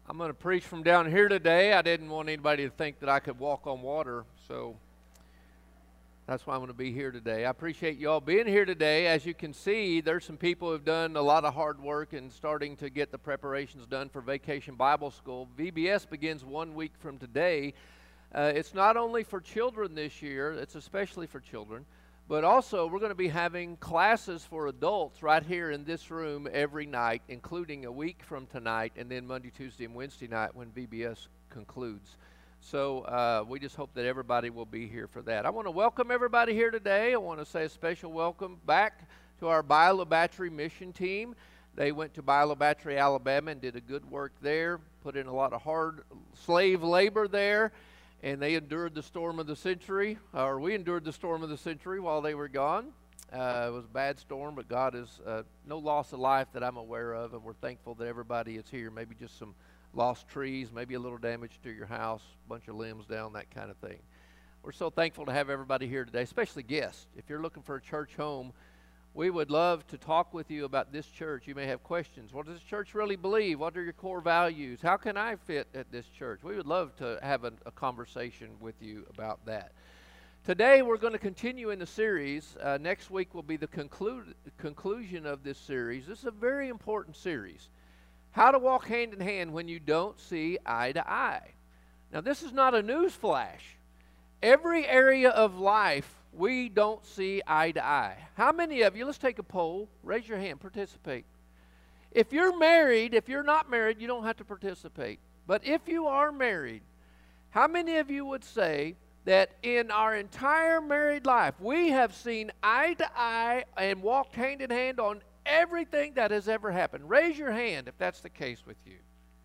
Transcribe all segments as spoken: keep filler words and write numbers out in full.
I'm going to preach from down here today. I didn't want anybody to think that I could walk on water, so that's why I'm going to be here today. I appreciate you all being here today. As you can see, there's some people who have done a lot of hard work in starting to get the preparations done for Vacation Bible School. V B S begins one week from today. Uh, it's not only for children this year, it's especially for children, but also we're going to be having classes for adults right here in this room every night, including a week from tonight, and then Monday, Tuesday, and Wednesday night when V B S concludes. So uh, we just hope that everybody will be here for that. I want to welcome everybody here today. I want to say a special welcome back to our Biola Battery mission team. They went to Biola Battery, Alabama, and did a good work there, put in a lot of hard slave labor there. And they endured the storm of the century, or we endured the storm of the century while they were gone. Uh, it was a bad storm, but God is uh, no loss of life that I'm aware of, and we're thankful that everybody is here. Maybe just some lost trees, maybe a little damage to your house, a bunch of limbs down, that kind of thing. We're so thankful to have everybody here today, especially guests. If you're looking for a church home, we would love to talk with you about this church. You may have questions. What does this church really believe? What are your core values? How can I fit at this church? We would love to have a, a conversation with you about that. Today we're going to continue in the series. Uh, next week will be the conclude, conclusion of this series. This is a very important series. How to walk hand in hand when you don't see eye to eye. Now this is not a news flash. Every area of life we don't see eye to eye. How many of you, let's take a poll, raise your hand, participate. If you're married, if you're not married, you don't have to participate. But if you are married, how many of you would say that in our entire married life, we have seen eye to eye and walked hand in hand on everything that has ever happened? Raise your hand if that's the case with you.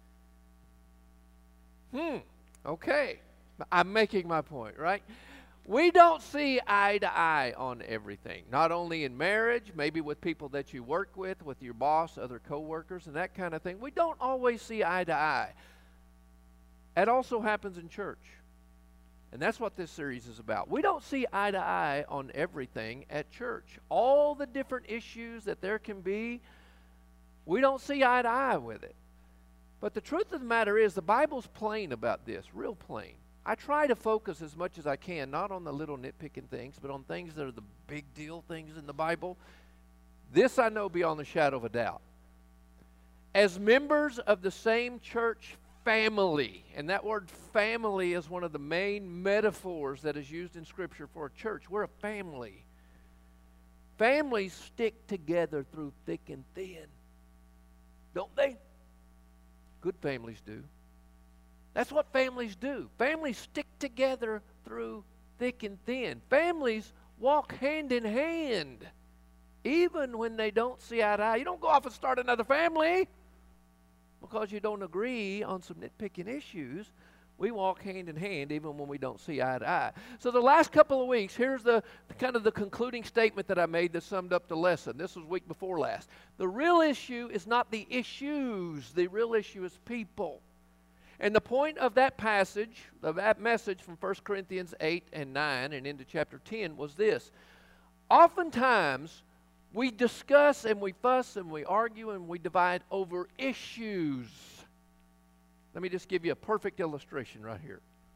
Hmm, okay. I'm making my point, right? We don't see eye to eye on everything, not only in marriage, maybe with people that you work with, with your boss, other coworkers, and that kind of thing. We don't always see eye to eye. It also happens in church, and that's what this series is about. We don't see eye to eye on everything at church. All the different issues that there can be, we don't see eye to eye with it. But the truth of the matter is the Bible's plain about this, real plain. I try to focus as much as I can, not on the little nitpicking things, but on things that are the big deal things in the Bible. This I know beyond the shadow of a doubt. As members of the same church family, and that word family is one of the main metaphors that is used in Scripture for a church. We're a family. Families stick together through thick and thin. Don't they? Good families do. That's what families do. Families stick together through thick and thin. Families walk hand in hand, even when they don't see eye to eye. You don't go off and start another family because you don't agree on some nitpicking issues. We walk hand in hand even when we don't see eye to eye. So the last couple of weeks, here's the, the kind of the concluding statement that I made that summed up the lesson. This was week before last. The real issue is not the issues. The real issue is people. And the point of that passage, of that message from First Corinthians eight and nine and into chapter ten was this. Oftentimes, we discuss and we fuss and we argue and we divide over issues. Let me just give you a perfect illustration right here.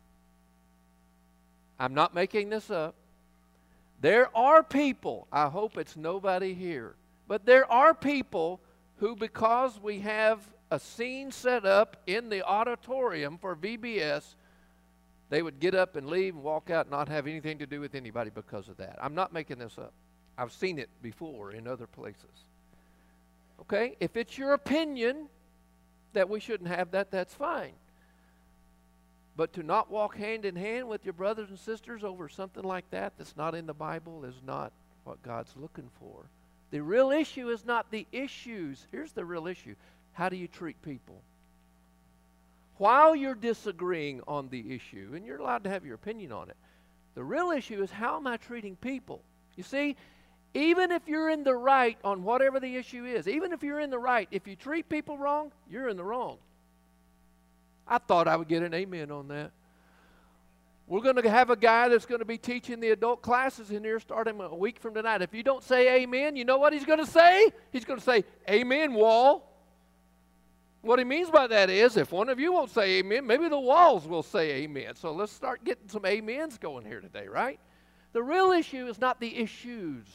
I'm not making this up. There are people, I hope it's nobody here, but there are people who, because we have a scene set up in the auditorium for V B S, they would get up and leave and walk out and not have anything to do with anybody because of that. I'm not making this up. I've seen it before in other places. Okay? If it's your opinion that we shouldn't have that, that's fine. But to not walk hand in hand with your brothers and sisters over something like that that's not in the Bible is not what God's looking for. The real issue is not the issues. Here's the real issue. How do you treat people? While you're disagreeing on the issue, and you're allowed to have your opinion on it, the real issue is how am I treating people? You see, even if you're in the right on whatever the issue is, even if you're in the right, if you treat people wrong, you're in the wrong. I thought I would get an amen on that. We're going to have a guy that's going to be teaching the adult classes in here starting a week from tonight. If you don't say amen, you know what he's going to say? He's going to say, amen, wall. What he means by that is, if one of you won't say amen, maybe the walls will say amen. So let's start getting some amens going here today, right? The real issue is not the issues.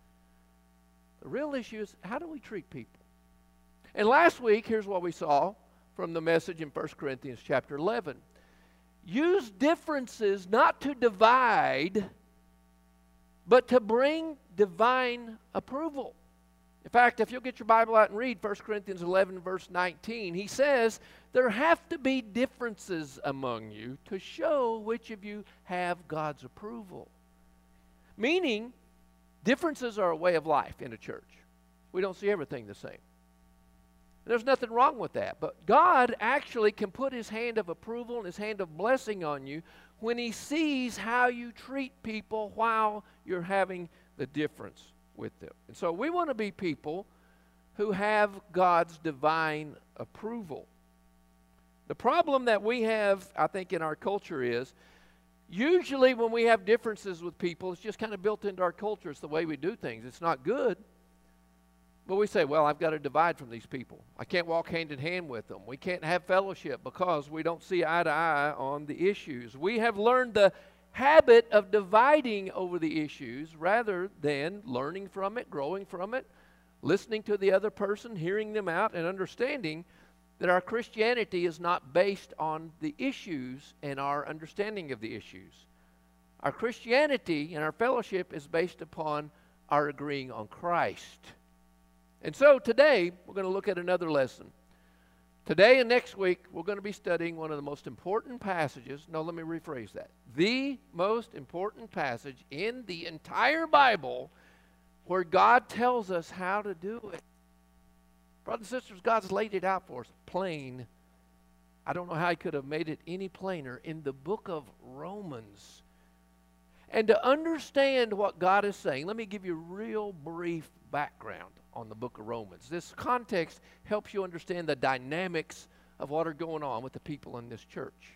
The real issue is, how do we treat people? And last week, here's what we saw from the message in First Corinthians chapter eleven. Use differences not to divide, but to bring divine approval. In fact, if you'll get your Bible out and read First Corinthians eleven, verse nineteen, he says, there have to be differences among you to show which of you have God's approval. Meaning, differences are a way of life in a church. We don't see everything the same. There's nothing wrong with that. But God actually can put his hand of approval and his hand of blessing on you when he sees how you treat people while you're having the difference with them. And so we want to be people who have God's divine approval. The problem that we have, I think, in our culture is, usually when we have differences with people, it's just kind of built into our culture. It's the way we do things. It's not good. But we say, well, I've got to divide from these people. I can't walk hand in hand with them. We can't have fellowship because we don't see eye to eye on the issues. We have learned the habit of dividing over the issues rather than learning from it, growing from it, listening to the other person, hearing them out, and understanding that our Christianity is not based on the issues and our understanding of the issues. Our Christianity and our fellowship is based upon our agreeing on Christ. And so today, we're going to look at another lesson. Today and next week, we're going to be studying one of the most important passages. No, let me rephrase that. The most important passage in the entire Bible where God tells us how to do it. Brothers and sisters, God's laid it out for us plain. I don't know how he could have made it any plainer in the book of Romans. And to understand what God is saying, let me give you a real brief background on the book of Romans. This context helps you understand the dynamics of what are going on with the people in this church.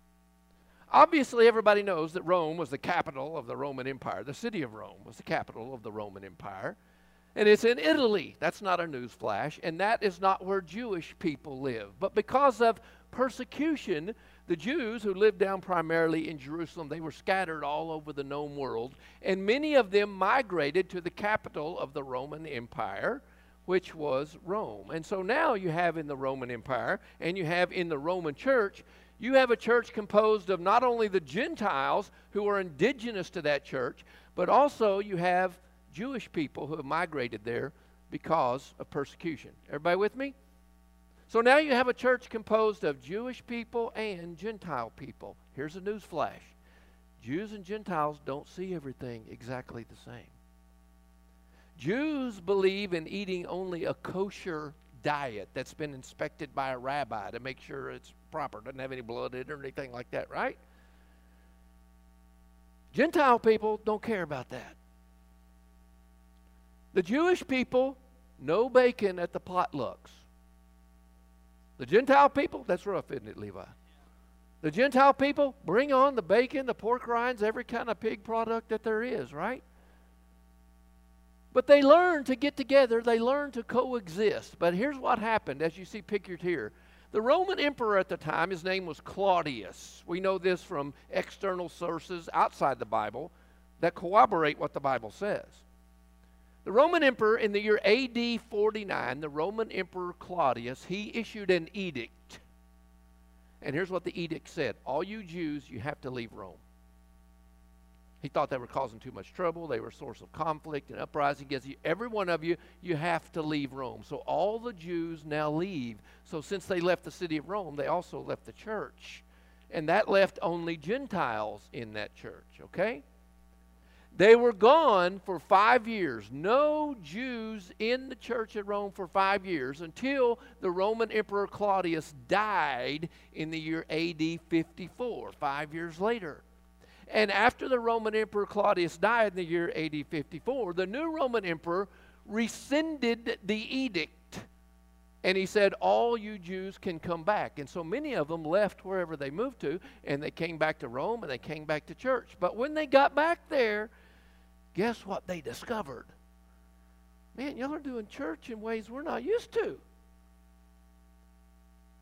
Obviously, everybody knows that Rome was the capital of the Roman Empire. The city of Rome was the capital of the Roman Empire. And it's in Italy. That's not a news flash. And that is not where Jewish people live. But because of persecution, the Jews who lived down primarily in Jerusalem, they were scattered all over the known world. And many of them migrated to the capital of the Roman Empire, which was Rome. And so now you have in the Roman Empire, and you have in the Roman church, you have a church composed of not only the Gentiles who are indigenous to that church, but also you have Jewish people who have migrated there because of persecution. Everybody with me? So now you have a church composed of Jewish people and Gentile people. Here's a news flash. Jews and Gentiles don't see everything exactly the same. Jews believe in eating only a kosher diet that's been inspected by a rabbi to make sure it's proper, doesn't have any blood in it or anything like that, right? Gentile people don't care about that. The Jewish people, no bacon at the potlucks. The Gentile people, that's rough, isn't it, Levi? The Gentile people, bring on the bacon, the pork rinds, every kind of pig product that there is, right? But they learn to get together. They learn to coexist. But here's what happened, as you see pictured here. The Roman emperor at the time, his name was Claudius. We know this from external sources outside the Bible that corroborate what the Bible says. The Roman emperor in the year A D forty-nine, the Roman emperor Claudius, he issued an edict. And here's what the edict said. All you Jews, you have to leave Rome. He thought they were causing too much trouble. They were a source of conflict and uprising. He says, every one of you, you have to leave Rome. So all the Jews now leave. So since they left the city of Rome, they also left the church. And that left only Gentiles in that church, okay? They were gone for five years. No Jews in the church at Rome for five years until the Roman Emperor Claudius died in the year A D fifty-four, five years later. And after the Roman Emperor Claudius died in the year A D fifty-four, the new Roman Emperor rescinded the edict. And he said, all you Jews can come back. And so many of them left wherever they moved to, and they came back to Rome, and they came back to church. But when they got back there, guess what they discovered? Man, y'all are doing church in ways we're not used to.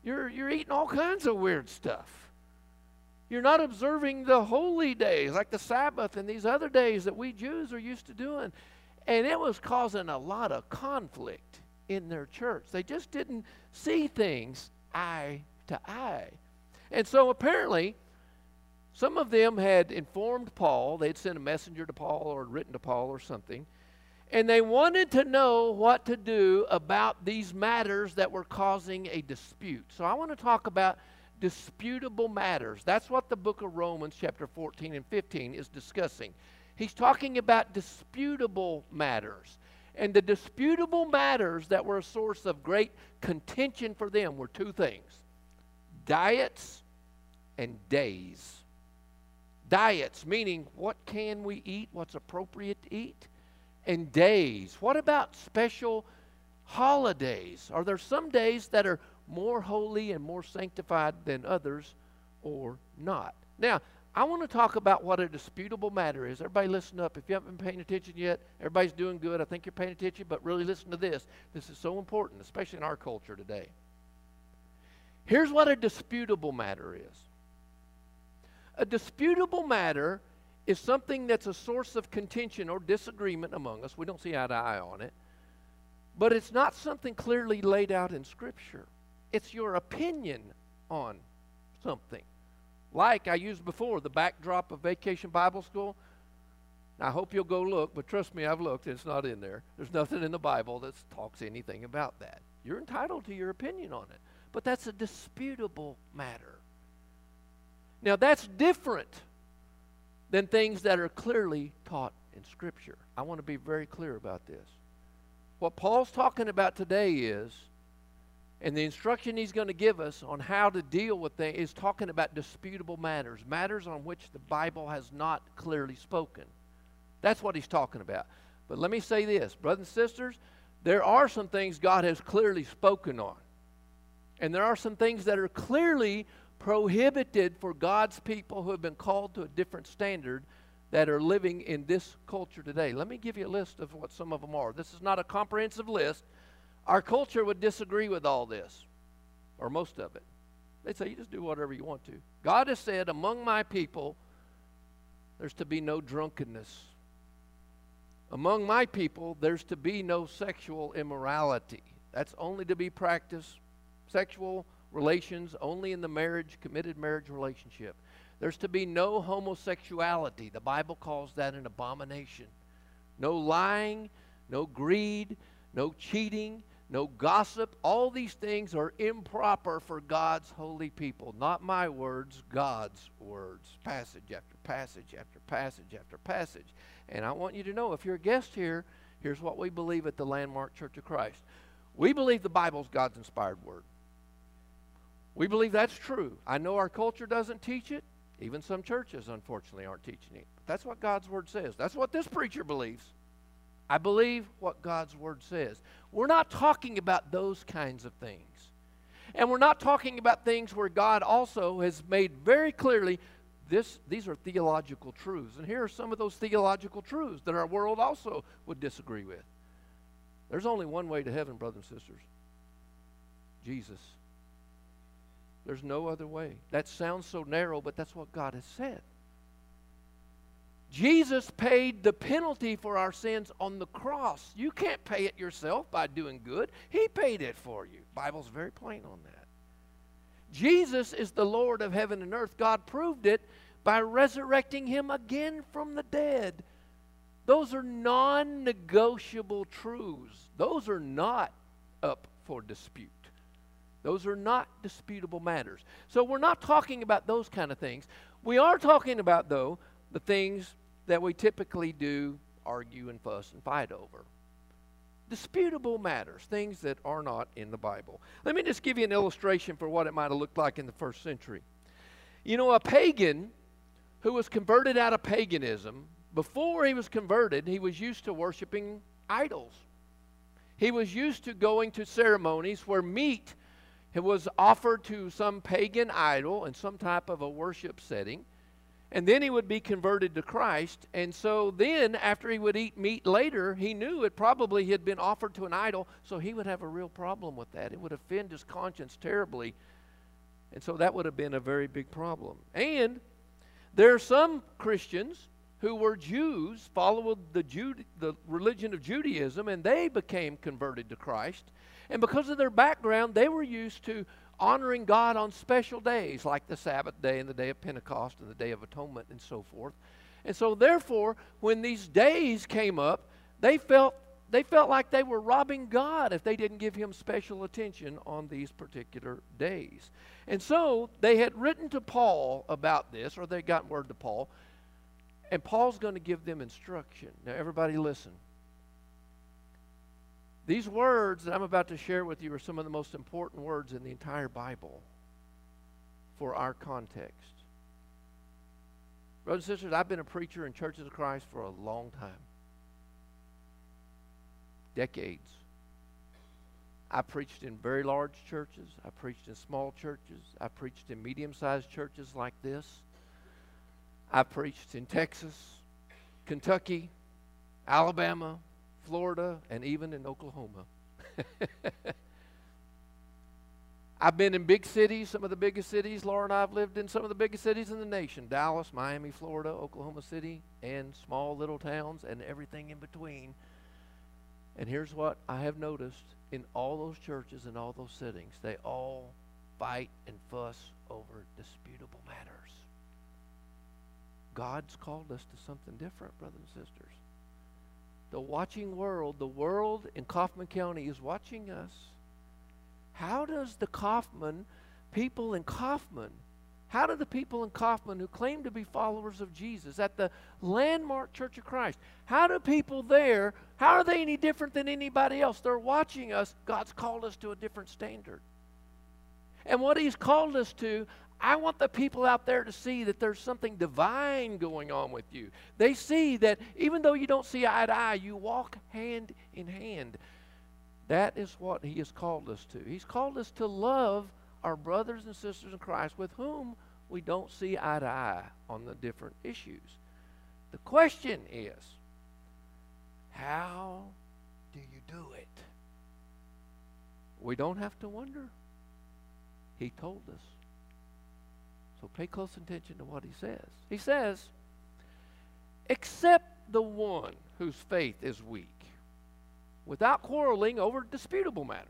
You're, you're eating all kinds of weird stuff. You're not observing the holy days like the Sabbath and these other days that we Jews are used to doing. And it was causing a lot of conflict in their church. They just didn't see things eye to eye. And so apparently, some of them had informed Paul. They'd sent a messenger to Paul or written to Paul or something. And they wanted to know what to do about these matters that were causing a dispute. So I want to talk about disputable matters. That's what the book of Romans chapter fourteen and fifteen is discussing. He's talking about disputable matters. And the disputable matters that were a source of great contention for them were two things: diets and days. Diets, meaning what can we eat, what's appropriate to eat, and days. What about special holidays? Are there some days that are more holy and more sanctified than others or not? Now, I want to talk about what a disputable matter is. Everybody listen up. If you haven't been paying attention yet, everybody's doing good. I think you're paying attention, but really listen to this. This is so important, especially in our culture today. Here's what a disputable matter is. A disputable matter is something that's a source of contention or disagreement among us. We don't see eye to eye on it. But it's not something clearly laid out in Scripture. It's your opinion on something. Like I used before, the backdrop of Vacation Bible School. I hope you'll go look, but trust me, I've looked. It's not in there. There's nothing in the Bible that talks anything about that. You're entitled to your opinion on it. But that's a disputable matter. Now, that's different than things that are clearly taught in Scripture. I want to be very clear about this. What Paul's talking about today is, and the instruction he's going to give us on how to deal with things, is talking about disputable matters, matters on which the Bible has not clearly spoken. That's what he's talking about. But let me say this, brothers and sisters, there are some things God has clearly spoken on. And there are some things that are clearly prohibited for God's people who have been called to a different standard that are living in this culture today. Let me give you a list of what some of them are. This is not a comprehensive list. Our culture would disagree with all this, or most of it. They'd say, you just do whatever you want to. God has said, among my people, there's to be no drunkenness. Among my people, there's to be no sexual immorality. That's only to be practiced. Sexual relations only in the marriage, committed marriage relationship. There's to be no homosexuality. The Bible calls that an abomination. No lying, no greed, no cheating, no gossip. All these things are improper for God's holy people. Not my words, God's words. Passage after passage after passage after passage. And I want you to know, if you're a guest here, here's what we believe at the Landmark Church of Christ. We believe the Bible's God's inspired word. We believe that's true. I know our culture doesn't teach it. Even some churches, unfortunately, aren't teaching it. But that's what God's word says. That's what this preacher believes. I believe what God's word says. We're not talking about those kinds of things. And we're not talking about things where God also has made very clearly this, these are theological truths. And here are some of those theological truths that our world also would disagree with. There's only one way to heaven, brothers and sisters. Jesus. There's no other way. That sounds so narrow, but that's what God has said. Jesus paid the penalty for our sins on the cross. You can't pay it yourself by doing good. He paid it for you. The Bible's very plain on that. Jesus is the Lord of heaven and earth. God proved it by resurrecting him again from the dead. Those are non-negotiable truths. Those are not up for dispute. Those are not disputable matters. So we're not talking about those kind of things. We are talking about, though, the things that we typically do argue and fuss and fight over. Disputable matters, things that are not in the Bible. Let me just give you an illustration for what it might have looked like in the first century. You know, a pagan who was converted out of paganism, before he was converted, he was used to worshiping idols. He was used to going to ceremonies where meat was offered to some pagan idol in some type of a worship setting. And then he would be converted to Christ. And so then, after he would eat meat later, he knew it probably had been offered to an idol, so he would have a real problem with that. It would offend his conscience terribly. And so that would have been a very big problem. And there are some Christians who were Jews, followed the, Jude, the religion of Judaism, and they became converted to Christ. And because of their background, they were used to honoring God on special days, like the Sabbath day and the day of Pentecost and the day of atonement and so forth. And so therefore, when these days came up, they felt they felt like they were robbing God if they didn't give him special attention on these particular days. And so they had written to Paul about this, or they got word to Paul, and Paul's going to give them instruction. Now everybody listen. These words that I'm about to share with you are some of the most important words in the entire Bible for our context. Brothers and sisters, I've been a preacher in Churches of Christ for a long time. Decades. I preached in very large churches. I preached in small churches. I preached in medium-sized churches like this. I preached in Texas, Kentucky, Alabama, Florida, and even in Oklahoma. I've been in big cities, some of the biggest cities. Laura and I have lived in some of the biggest cities in the nation. Dallas, Miami, Florida, Oklahoma City, and small little towns and everything in between. And here's what I have noticed in all those churches and all those settings. They all fight and fuss over disputable matters. God's called us to something different, brothers and sisters. The watching world, the world in Kaufman County is watching us. How does the Kaufman, people in Kaufman, how do the people in Kaufman who claim to be followers of Jesus at the Landmark Church of Christ, how do people there, how are they any different than anybody else? They're watching us. God's called us to a different standard. And what he's called us to, I want the people out there to see that there's something divine going on with you. They see that even though you don't see eye to eye, you walk hand in hand. That is what he has called us to. He's called us to love our brothers and sisters in Christ with whom we don't see eye to eye on the different issues. The question is, how do you do it? We don't have to wonder. He told us. So pay close attention to what he says. He says, except the one whose faith is weak, without quarreling over disputable matters.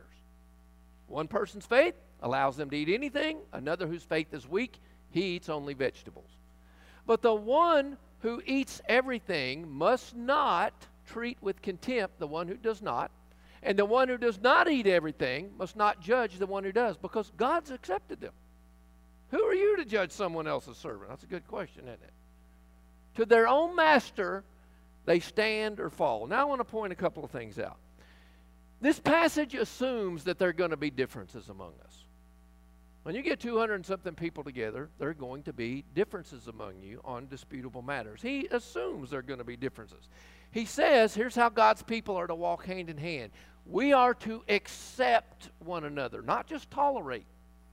One person's faith allows them to eat anything. Another whose faith is weak, he eats only vegetables. But the one who eats everything must not treat with contempt the one who does not. And the one who does not eat everything must not judge the one who does, because God's accepted them. Who are you to judge someone else's servant? That's a good question, isn't it? To their own master, they stand or fall. Now I want to point a couple of things out. This passage assumes that there are going to be differences among us. When you get two hundred and something people together, there are going to be differences among you on disputable matters. He assumes there are going to be differences. He says, here's how God's people are to walk hand in hand. We are to accept one another, not just tolerate.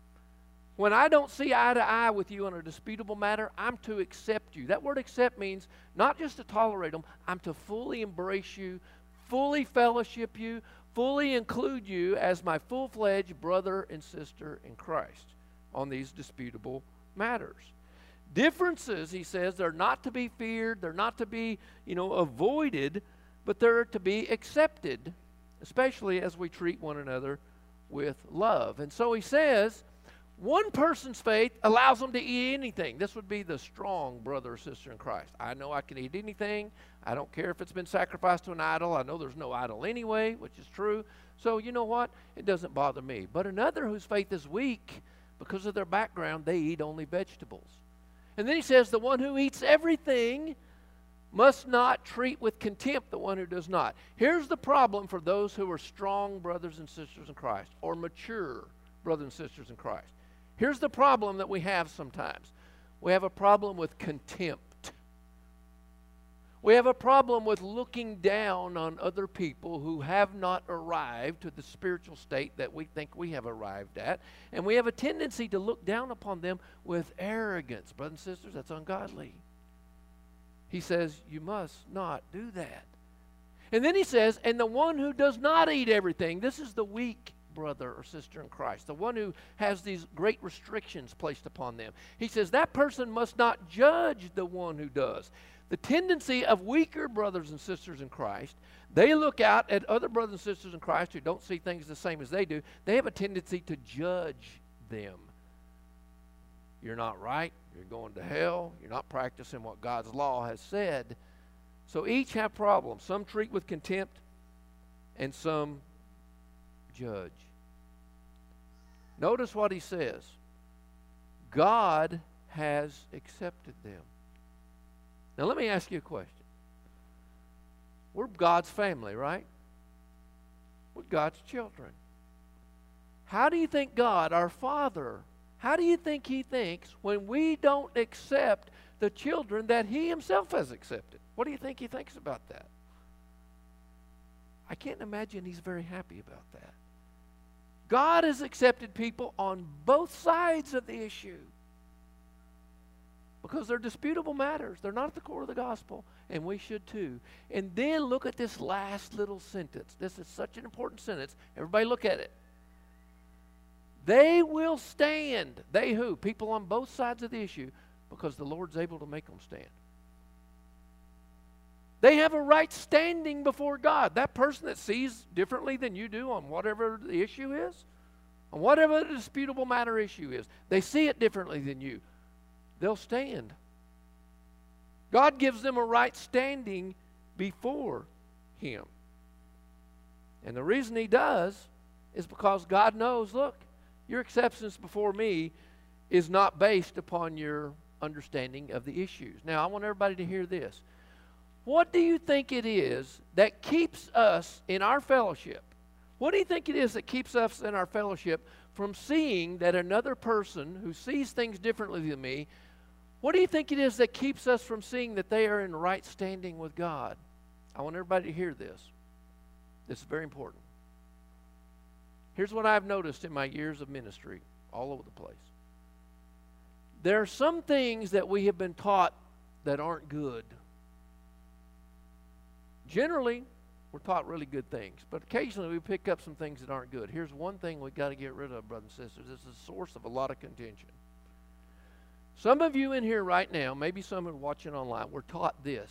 When I don't see eye to eye with you on a disputable matter, I'm to accept you. That word accept means not just to tolerate them, I'm to fully embrace you, fully fellowship you, fully include you as my full-fledged brother and sister in Christ on these disputable matters. Differences, he says, they're not to be feared, they're not to be, you know, avoided, but they're to be accepted, especially as we treat one another with love. And so he says, one person's faith allows them to eat anything. This would be the strong brother or sister in Christ. I know I can eat anything. I don't care if it's been sacrificed to an idol. I know there's no idol anyway, which is true. So you know what? It doesn't bother me. But another whose faith is weak, because of their background, they eat only vegetables. And then he says, the one who eats everything must not treat with contempt the one who does not. Here's the problem for those who are strong brothers and sisters in Christ, or mature brothers and sisters in Christ. Here's the problem that we have sometimes. We have a problem with contempt. We have a problem with looking down on other people who have not arrived to the spiritual state that we think we have arrived at. And we have a tendency to look down upon them with arrogance. Brothers and sisters, that's ungodly. He says, you must not do that. And then he says, and the one who does not eat everything, this is the weak brother or sister in Christ, the one who has these great restrictions placed upon them. He says that person must not judge the one who does. The tendency of weaker brothers and sisters in Christ, they look out at other brothers and sisters in Christ who don't see things the same as they do. They have a tendency to judge them. You're not right. You're going to hell. You're not practicing what God's law has said. So each have problems. Some treat with contempt and some judge. Notice what he says. God has accepted them. Now let me ask you a question. We're God's family, right? We're God's children. How do you think God, our Father, how do you think He thinks when we don't accept the children that He Himself has accepted? What do you think He thinks about that? I can't imagine He's very happy about that. God has accepted people on both sides of the issue because they're disputable matters. They're not at the core of the gospel, and we should too. And then look at this last little sentence. This is such an important sentence. Everybody look at it. They will stand. They who? People on both sides of the issue, because the Lord's able to make them stand. They have a right standing before God. That person that sees differently than you do on whatever the issue is, on whatever the disputable matter issue is, they see it differently than you. They'll stand. God gives them a right standing before Him. And the reason He does is because God knows, look, your acceptance before me is not based upon your understanding of the issues. Now, I want everybody to hear this. What do you think it is that keeps us in our fellowship? What do you think it is that keeps us in our fellowship from seeing that another person who sees things differently than me, what do you think it is that keeps us from seeing that they are in right standing with God? I want everybody to hear this. This is very important. Here's what I've noticed in my years of ministry all over the place. There are some things that we have been taught that aren't good. Generally, we're taught really good things, but occasionally we pick up some things that aren't good. Here's one thing we've got to get rid of, brothers and sisters. This is a source of a lot of contention. Some of you in here right now, maybe some are watching online, were taught this.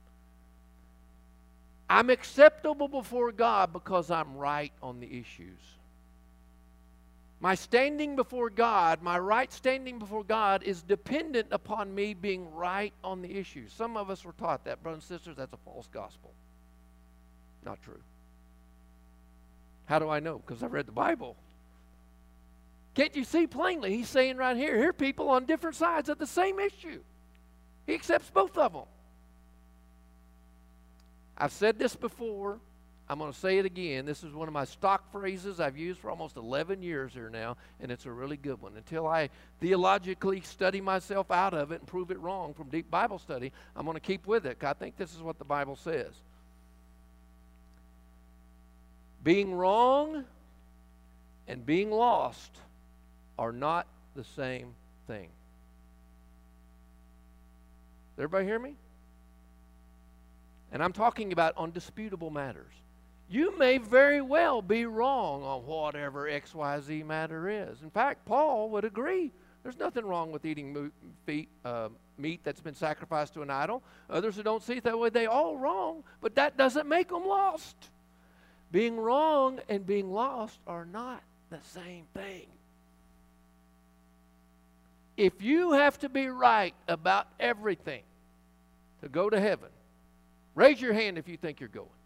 I'm acceptable before God because I'm right on the issues. My standing before God, my right standing before God is dependent upon me being right on the issues. Some of us were taught that. Brothers and sisters, that's a false gospel. Not true. How do I know? Because I've read the Bible. Can't you see plainly? He's saying right here, here are people on different sides of the same issue. He accepts both of them. I've said this before. I'm going to say it again. This is one of my stock phrases I've used for almost eleven years here now, and it's a really good one. Until I theologically study myself out of it and prove it wrong from deep Bible study, I'm going to keep with it. I think this is what the Bible says. Being wrong and being lost are not the same thing. Does everybody hear me? And I'm talking about on disputable matters. You may very well be wrong on whatever X Y Z matter is. In fact, Paul would agree. There's nothing wrong with eating meat, uh, meat that's been sacrificed to an idol. Others who don't see it that way, they all wrong, but that doesn't make them lost. Being wrong and being lost are not the same thing. If you have to be right about everything to go to heaven, raise your hand if you think you're going.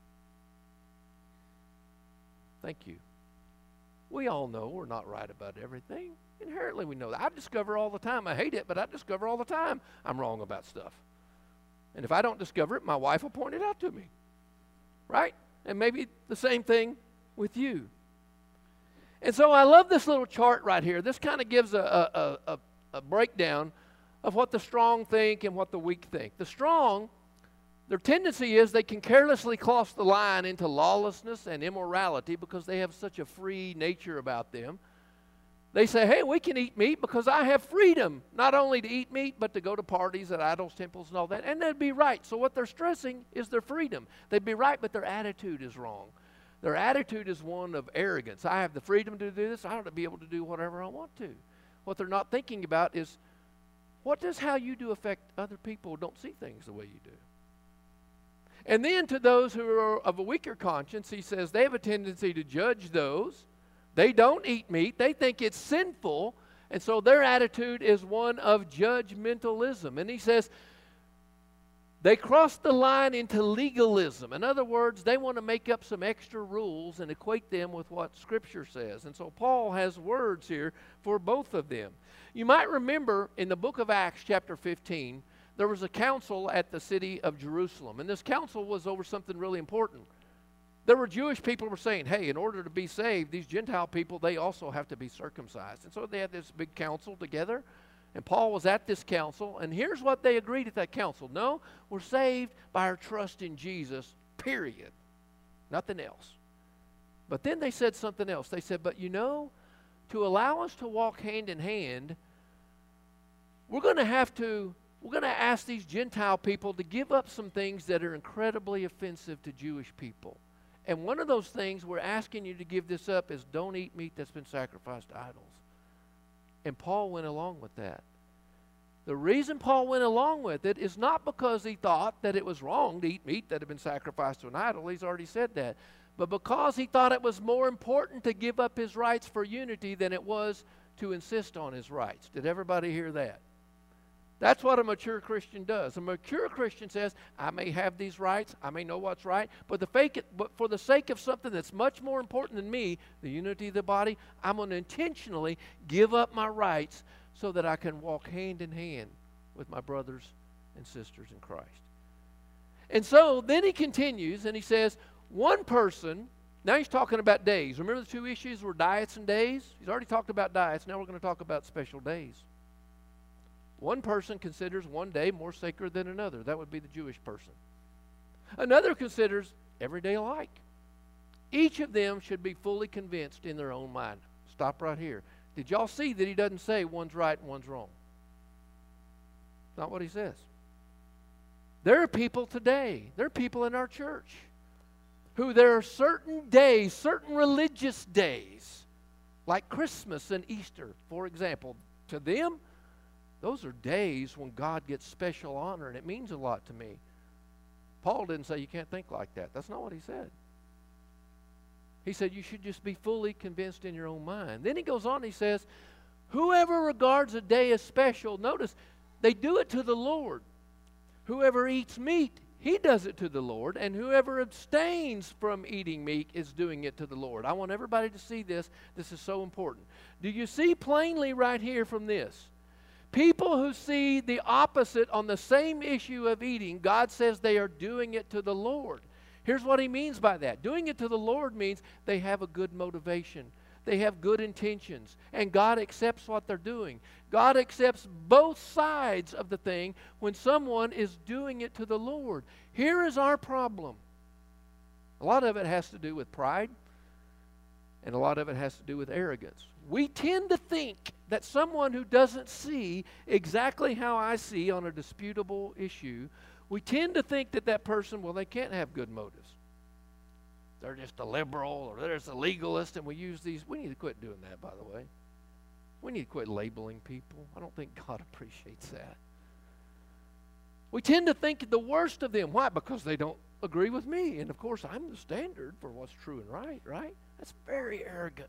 Thank you. We all know we're not right about everything. Inherently we know that. I discover all the time. I hate it, but I discover all the time I'm wrong about stuff. And if I don't discover it, my wife will point it out to me. Right? And maybe the same thing with you. And so I love this little chart right here. This kind of gives a, a, a, a breakdown of what the strong think and what the weak think. The strong Their tendency is they can carelessly cross the line into lawlessness and immorality because they have such a free nature about them. They say, hey, we can eat meat because I have freedom, not only to eat meat, but to go to parties at idols, temples, and all that. And they'd be right. So what they're stressing is their freedom. They'd be right, but their attitude is wrong. Their attitude is one of arrogance. I have the freedom to do this. I ought to be able to do whatever I want to. What they're not thinking about is, what does how you do affect other people who don't see things the way you do? And then to those who are of a weaker conscience, he says they have a tendency to judge those. They don't eat meat. They think it's sinful. And so their attitude is one of judgmentalism. And he says they cross the line into legalism. In other words, they want to make up some extra rules and equate them with what Scripture says. And so Paul has words here for both of them. You might remember in the book of Acts chapter fifteen, there was a council at the city of Jerusalem. And this council was over something really important. There were Jewish people who were saying, hey, in order to be saved, these Gentile people, they also have to be circumcised. And so they had this big council together. And Paul was at this council. And here's what they agreed at that council. No, we're saved by our trust in Jesus, period. Nothing else. But then they said something else. They said, but you know, to allow us to walk hand in hand, we're going to have to We're going to ask these Gentile people to give up some things that are incredibly offensive to Jewish people. And one of those things we're asking you to give this up is don't eat meat that's been sacrificed to idols. And Paul went along with that. The reason Paul went along with it is not because he thought that it was wrong to eat meat that had been sacrificed to an idol. He's already said that. But because he thought it was more important to give up his rights for unity than it was to insist on his rights. Did everybody hear that? That's what a mature Christian does. A mature Christian says, I may have these rights, I may know what's right, but, the fake it, but for the sake of something that's much more important than me, the unity of the body, I'm going to intentionally give up my rights so that I can walk hand in hand with my brothers and sisters in Christ. And so then he continues and he says, one person, now he's talking about days. Remember the two issues were diets and days? He's already talked about diets. Now we're going to talk about special days. One person considers one day more sacred than another. That would be the Jewish person. Another considers every day alike. Each of them should be fully convinced in their own mind. Stop right here. Did y'all see that he doesn't say one's right and one's wrong? Not what he says. There are people today, there are people in our church who there are certain days, certain religious days, like Christmas and Easter, for example. To them, those are days when God gets special honor, and it means a lot to me. Paul didn't say you can't think like that. That's not what he said. He said you should just be fully convinced in your own mind. Then he goes on, he says, whoever regards a day as special, notice, they do it to the Lord. Whoever eats meat, he does it to the Lord, and whoever abstains from eating meat is doing it to the Lord. I want everybody to see this. This is so important. Do you see plainly right here from this? People who see the opposite on the same issue of eating, God says they are doing it to the Lord. Here's what he means by that. Doing it to the Lord means they have a good motivation. They have good intentions. And God accepts what they're doing. God accepts both sides of the thing when someone is doing it to the Lord. Here is our problem. A lot of it has to do with pride. And a lot of it has to do with arrogance. We tend to think that someone who doesn't see exactly how I see on a disputable issue, we tend to think that that person, well, they can't have good motives. They're just a liberal or they're just a legalist, and we use these. We need to quit doing that, by the way. We need to quit labeling people. I don't think God appreciates that. We tend to think the worst of them. Why? Because they don't agree with me. And, of course, I'm the standard for what's true and right, right? That's very arrogant.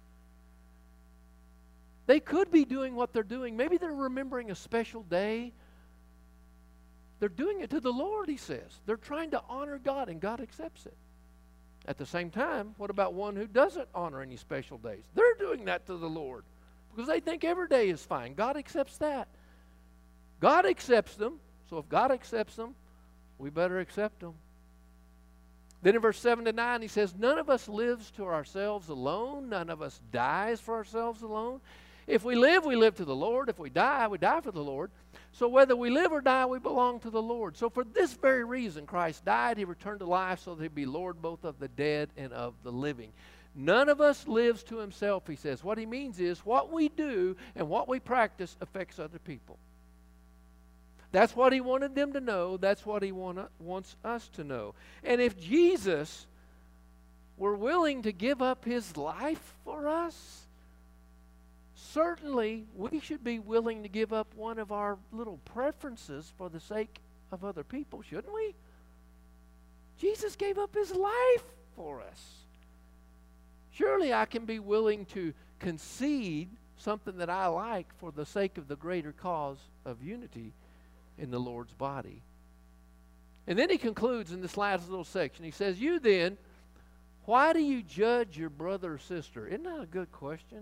They could be doing what they're doing. Maybe they're remembering a special day. They're doing it to the Lord, he says. They're trying to honor God, and God accepts it. At the same time, what about one who doesn't honor any special days? They're doing that to the Lord because they think every day is fine. God accepts that. God accepts them. So if God accepts them, we better accept them. Then in verse seven to nine, he says, none of us lives to ourselves alone. None of us dies for ourselves alone. If we live, we live to the Lord. If we die, we die for the Lord. So whether we live or die, we belong to the Lord. So for this very reason, Christ died. He returned to life so that he'd be Lord both of the dead and of the living. None of us lives to himself, he says. What he means is what we do and what we practice affects other people. That's what he wanted them to know. That's what he want, wants us to know. And if Jesus were willing to give up his life for us, certainly we should be willing to give up one of our little preferences for the sake of other people, shouldn't we? Jesus gave up his life for us. Surely I can be willing to concede something that I like for the sake of the greater cause of unity in the Lord's body. And then he concludes in this last little section. He says, you then, why do you judge your brother or sister? Isn't that a good question?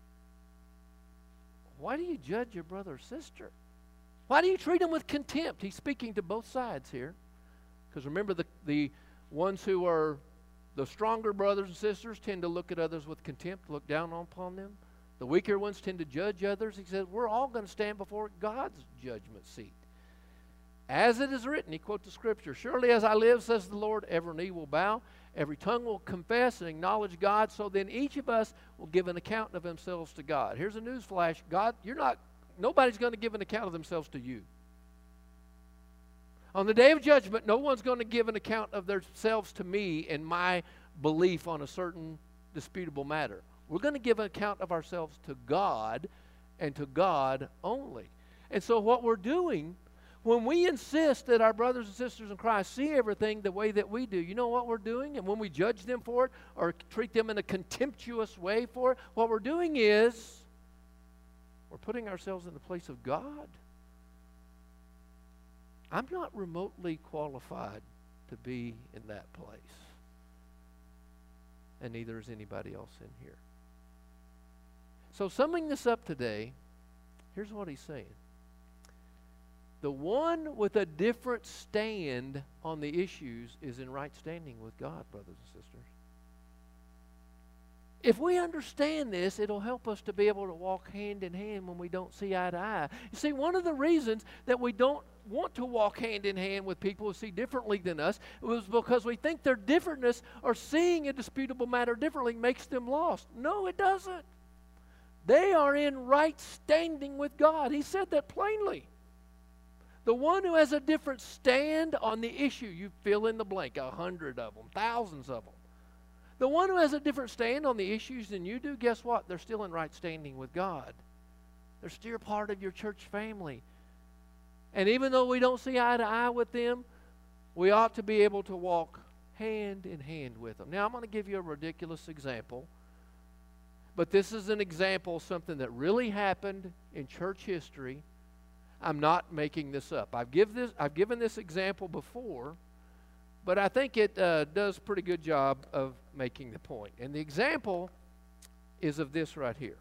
Why do you judge your brother or sister? Why do you treat them with contempt? He's speaking to both sides here. Because remember, the, the ones who are the stronger brothers and sisters tend to look at others with contempt, look down upon them. The weaker ones tend to judge others. He said, we're all going to stand before God's judgment seat. As it is written, he quotes the scripture, surely as I live, says the Lord, every knee will bow, every tongue will confess and acknowledge God, so then each of us will give an account of themselves to God. Here's a news flash. God, you're not, nobody's going to give an account of themselves to you. On the day of judgment, no one's going to give an account of themselves to me and my belief on a certain disputable matter. We're going to give an account of ourselves to God and to God only. And so what we're doing, when we insist that our brothers and sisters in Christ see everything the way that we do, you know what we're doing? And when we judge them for it or treat them in a contemptuous way for it, what we're doing is we're putting ourselves in the place of God. I'm not remotely qualified to be in that place. And neither is anybody else in here. So summing this up today, here's what he's saying. The one with a different stand on the issues is in right standing with God, brothers and sisters. If we understand this, it'll help us to be able to walk hand in hand when we don't see eye to eye. You see, one of the reasons that we don't want to walk hand in hand with people who see differently than us was because we think their differentness or seeing a disputable matter differently makes them lost. No, it doesn't. They are in right standing with God. He said that plainly. The one who has a different stand on the issue, you fill in the blank, a hundred of them, thousands of them. The one who has a different stand on the issues than you do, guess what? They're still in right standing with God. They're still part of your church family. And even though we don't see eye to eye with them, we ought to be able to walk hand in hand with them. Now, I'm going to give you a ridiculous example. But this is an example of something that really happened in church history. I'm not making this up. I've, give this, I've given this example before, but I think it uh, does a pretty good job of making the point. And the example is of this right here.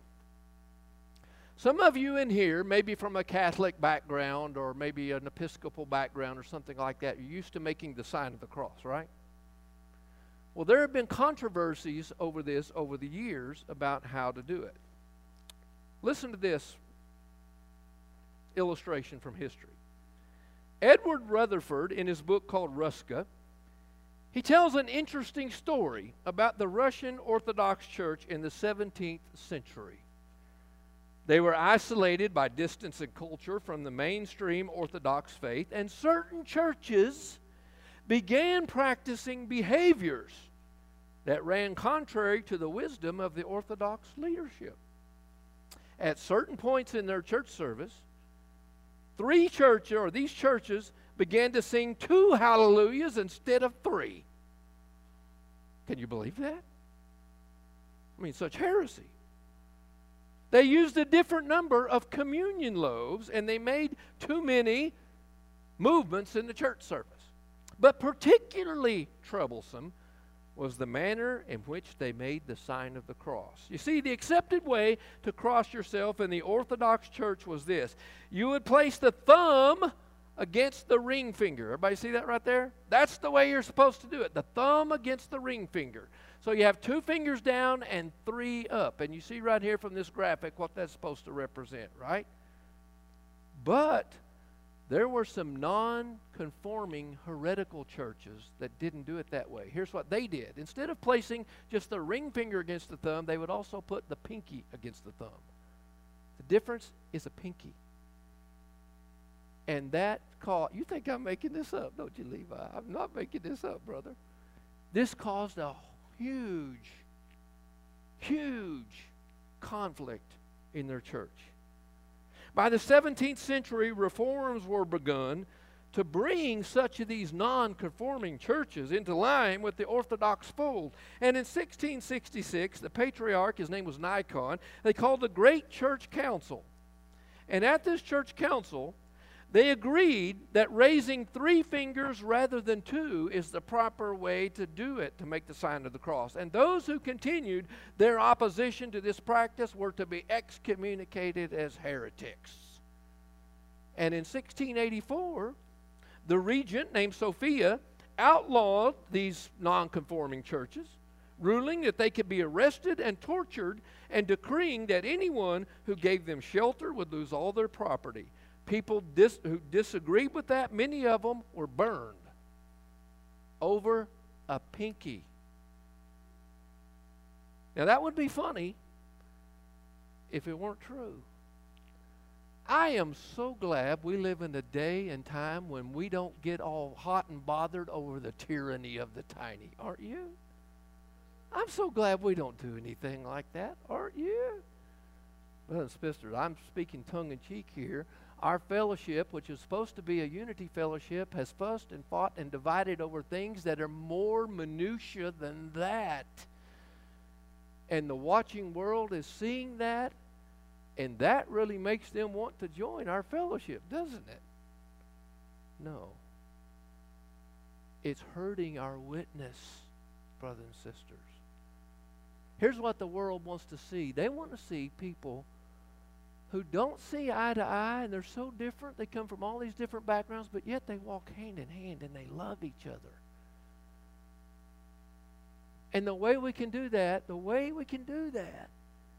Some of you in here, maybe from a Catholic background or maybe an Episcopal background or something like that, you're used to making the sign of the cross, right? Well, there have been controversies over this over the years about how to do it. Listen to this illustration from history. Edward Rutherford, in his book called Russka, he tells an interesting story about the Russian Orthodox Church in the seventeenth century. They were isolated by distance and culture from the mainstream Orthodox faith, and certain churches began practicing behaviors that ran contrary to the wisdom of the Orthodox leadership. At certain points in their church service, three churches, or these churches, began to sing two hallelujahs instead of three. Can you believe that? I mean, such heresy. They used a different number of communion loaves, and they made too many movements in the church service. But particularly troublesome was the manner in which they made the sign of the cross. You see, the accepted way to cross yourself in the Orthodox Church was this. You would place the thumb against the ring finger. Everybody see that right there? That's the way you're supposed to do it. The thumb against the ring finger. So you have two fingers down and three up. And you see right here from this graphic what that's supposed to represent, right? But there were some non-conforming heretical churches that didn't do it that way. Here's what they did. Instead of placing just the ring finger against the thumb, they would also put the pinky against the thumb. The difference is a pinky. And that caused, you think I'm making this up, don't you, Levi? I'm not making this up, brother. This caused a huge, huge conflict in their church. By the seventeenth century, reforms were begun to bring such of these non-conforming churches into line with the Orthodox fold. And in sixteen sixty-six, the patriarch, his name was Nikon, they called the Great Church Council. And at this church council, they agreed that raising three fingers rather than two is the proper way to do it, to make the sign of the cross. And those who continued their opposition to this practice were to be excommunicated as heretics. And in sixteen eighty-four, the regent named Sophia outlawed these non-conforming churches, ruling that they could be arrested and tortured, and decreeing that anyone who gave them shelter would lose all their property. People dis who disagreed with that, many of them were burned over a pinky. Now that would be funny if it weren't true. I am so glad we live in a day and time when we don't get all hot and bothered over the tyranny of the tiny, aren't you? I'm so glad we don't do anything like that, aren't you? Brothers and sisters, I'm speaking tongue-in-cheek here. Our fellowship, which is supposed to be a unity fellowship, has fussed and fought and divided over things that are more minutia than that. And the watching world is seeing that, and that really makes them want to join our fellowship, doesn't it? No. It's hurting our witness, brothers and sisters. Here's what the world wants to see. They want to see people who don't see eye to eye, and they're so different. They come from all these different backgrounds, but yet they walk hand in hand and they love each other. And the way we can do that, the way we can do that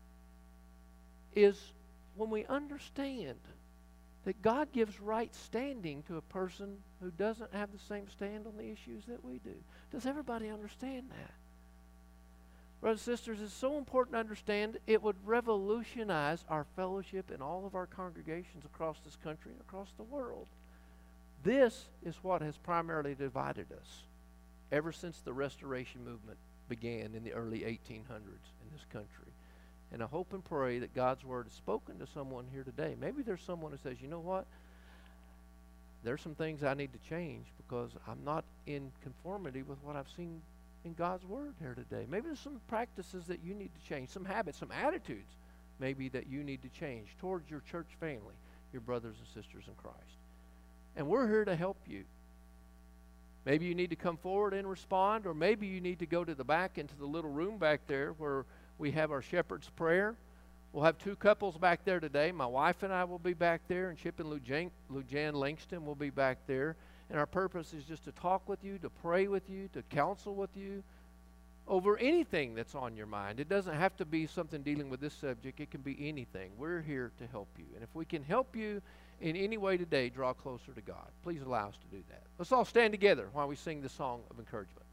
is when we understand that God gives right standing to a person who doesn't have the same stand on the issues that we do. Does everybody understand that? Brothers and sisters, it's so important to understand it would revolutionize our fellowship in all of our congregations across this country and across the world. This is what has primarily divided us ever since the Restoration movement began in the early eighteen hundreds in this country. And I hope and pray that God's Word has spoken to someone here today. Maybe there's someone who says, you know what? There's some things I need to change because I'm not in conformity with what I've seen in God's Word here today. Maybe there's some practices that you need to change, some habits, some attitudes maybe that you need to change towards your church family, your brothers and sisters in Christ. And we're here to help you. Maybe you need to come forward and respond, or maybe you need to go to the back into the little room back there where we have our shepherd's prayer. We'll have two couples back there today. My wife and I will be back there, and Chip and Lujan, Lujan Langston will be back there. And our purpose is just to talk with you, to pray with you, to counsel with you over anything that's on your mind. It doesn't have to be something dealing with this subject. It can be anything. We're here to help you. And if we can help you in any way today, draw closer to God. Please allow us to do that. Let's all stand together while we sing the song of encouragement.